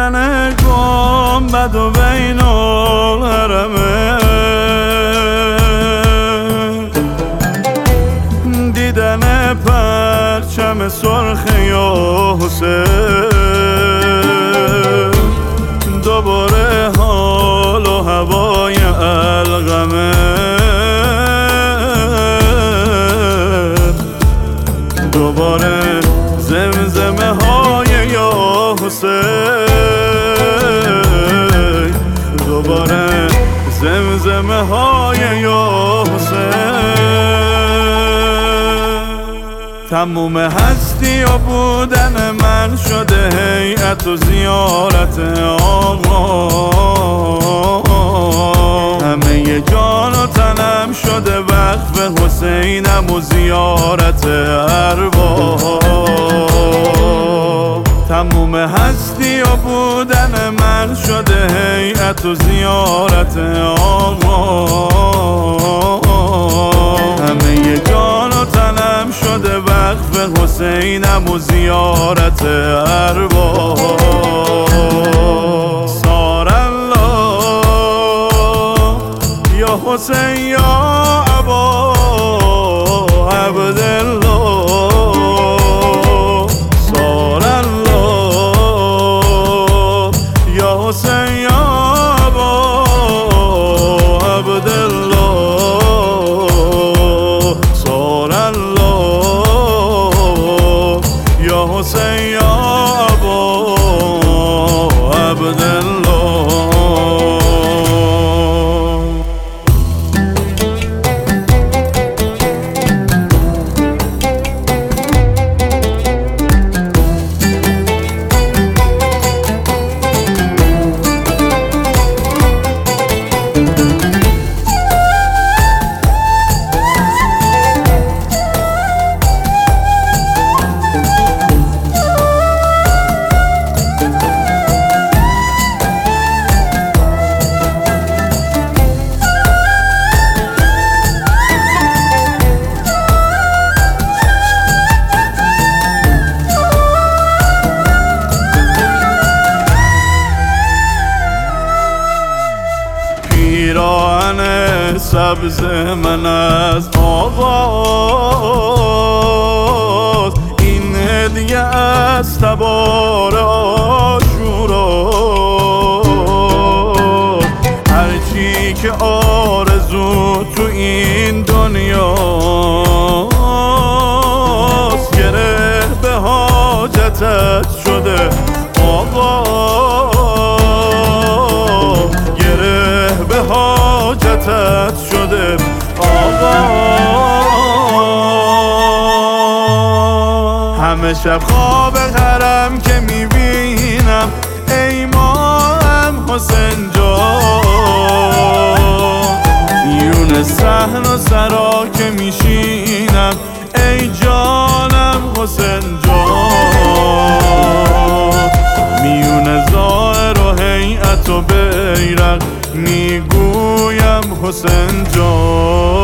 دیدن گنبد و بین الحرمه، دیدن پرچم سرخ یا حسین، دوباره حال و هوای القمه، دوباره زمزمه های یا حسین، دوباره زمزمه های یا حسین. تموم هستی و بودن من شده هیئت و زیارت آقا، همه جان و تنم شده وقف حسینم و زیارت ارواح. تموم هستی و بودن من شده هیئت و زیارت آقا، همه جان و تنم شده وقف حسینم و زیارت ارواح. سار الله یا حسین یا ابا عبدالله، سار الله یا حسین یا ابا عبدالله، سار الله یا حسین یا ابا عبدالله. پیراهن سبز من از آغاز، این هدیه از تبار عاشورا، هرچی که آرزو تو این دنیاست، گره به حاجتت شده آقا، به حاجتت شده آقا. همه شب خواب حرم که میبینم ای ماهم حسین جان، میون صحن و سرا که میشینم ای جانم حسین جان، میون ظاهر و هیئت و بیرق میگویم حسین جان.